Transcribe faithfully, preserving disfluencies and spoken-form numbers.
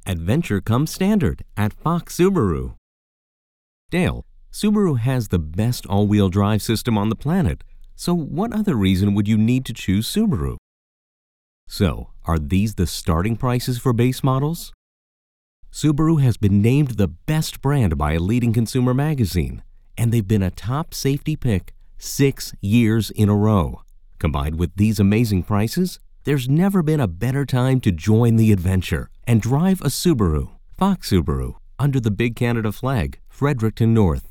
Adventure comes standard at Fox Subaru. Dale, Subaru has the best all-wheel drive system on the planet, so what other reason would you need to choose Subaru? So, are these the starting prices for base models? Subaru has been named the best brand by a leading consumer magazine, and they've been a top safety pick six years in a row. Combined with these amazing prices, there's never been a better time to join the adventure and drive a Subaru. Fox Subaru, under the Big Canada flag, Fredericton North.